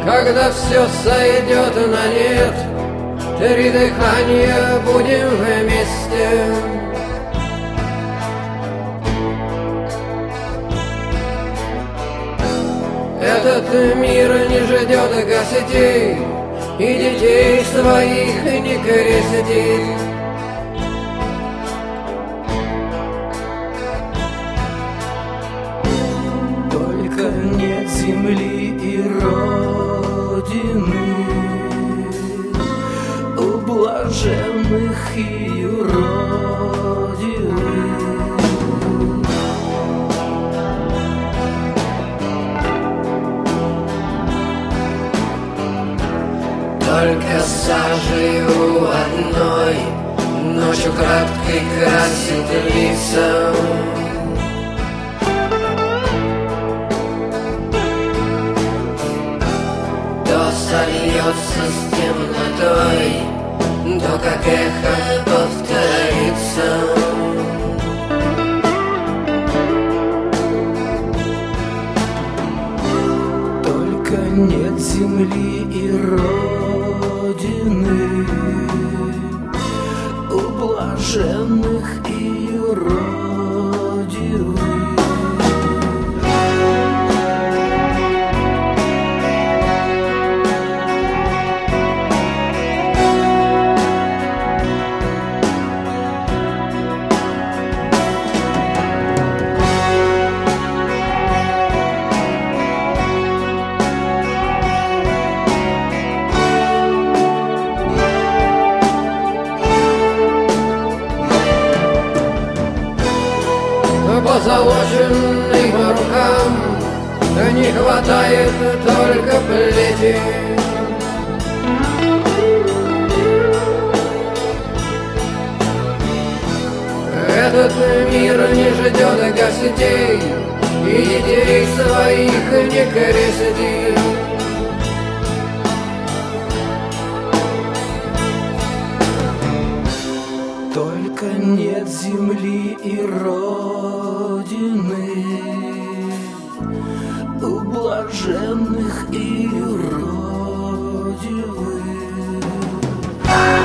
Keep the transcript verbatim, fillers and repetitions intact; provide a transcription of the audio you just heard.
Когда все сойдет на нет, три дыхания будем вместе. Этот мир не ждет гостей, и детей своих не крестит. Только нет земли и родины у блаженных и юродивых. Только сажею одной ночью краткой красит лица. То сольется с темнотой, то как эхо повторится. Только нет земли и родины у блаженных и юродивых. Позолоченным рукам не хватает только плети. Этот мир не ждет гостей, и детей своих не крестит. Только нет земли и родины у блаженных и юродивых.